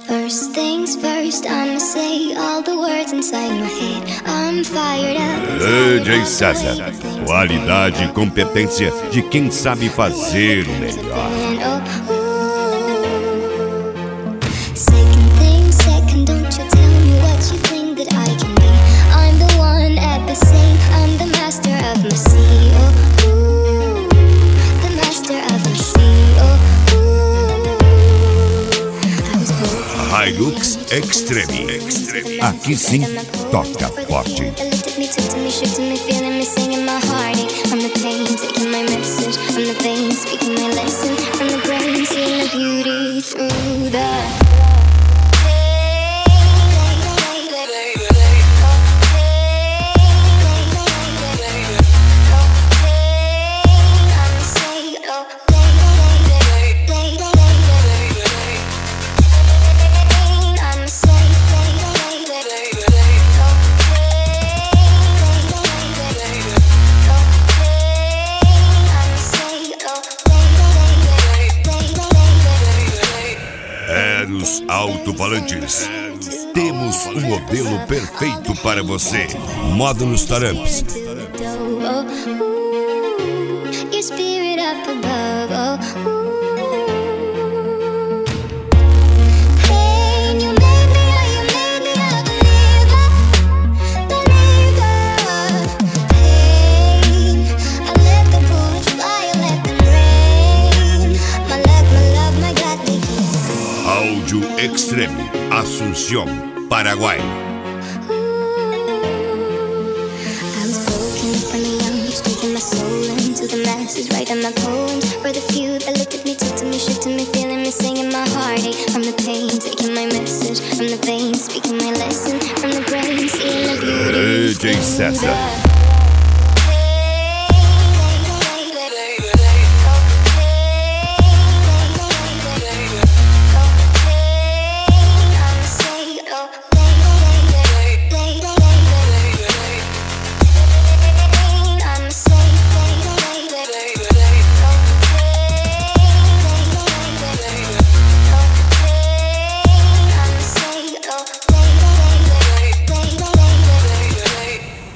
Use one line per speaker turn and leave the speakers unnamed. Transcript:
First things first, I'ma say all the words inside my head. I'm fired up.
DJ César, qualidade e competência de quem sabe fazer o melhor.
Second thing second, don't you tell me what you think that I can be. I'm the one at the same, I'm the master of my sea. The master of my sea.
Hilux Extreme. Aqui sim, toca forte. Eros Alto-Falantes. Temos um modelo perfeito para você. Módulos Taramps.
Your spirit up above. Hey, you made me a believer. Hey, I let the bullets fly, I let them rain. My luck, my love, my God, they
Áudio Extreme, Asunción, Paraguay.
I was broken from a young age, speaking my soul into the masses, writing my poems for the few that looked at me, took to me, shook to me, feeling me, singing my heartache from the pain, taking my message from the veins, speaking my lesson from the brain, seeing the beauty.
DJ César.